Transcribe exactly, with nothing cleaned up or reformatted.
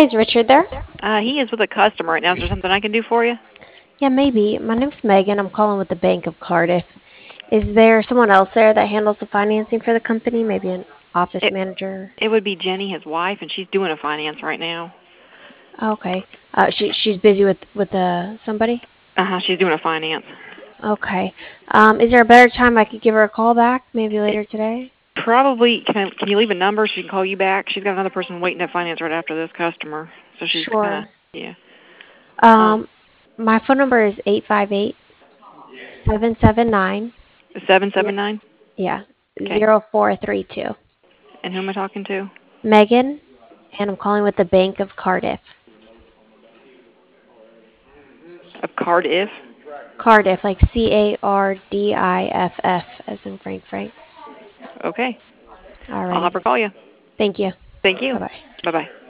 Hi, is Richard there? Uh, he is with a customer right now. Is there something I can do for you? Yeah, maybe. My name's Megan. I'm calling with the Bank of Cardiff. Is there someone else there that handles the financing for the company? Maybe an office It manager? it would be Jenny, his wife, and she's doing a finance right now. Okay. Uh, she she's busy with with uh somebody. Uh huh. She's doing a finance. Okay. Um, is there a better time I could give her a call back? Maybe It later today. probably can. I, can you leave a number so she can call you back? She's got another person waiting to finance right after this customer, so she's kind of Sure. yeah. Um, Um, my phone number is eight five eight seven seven nine. seven seven nine. Yeah, Okay. zero four three two. And who am I talking to? Megan, and I'm calling with the Bank of Cardiff. Of Cardiff. Cardiff, like C A R D I F F, as in Frank Frank. Okay. I'll Alrighty. have her call you. Thank you. Thank you. Bye bye. Bye bye.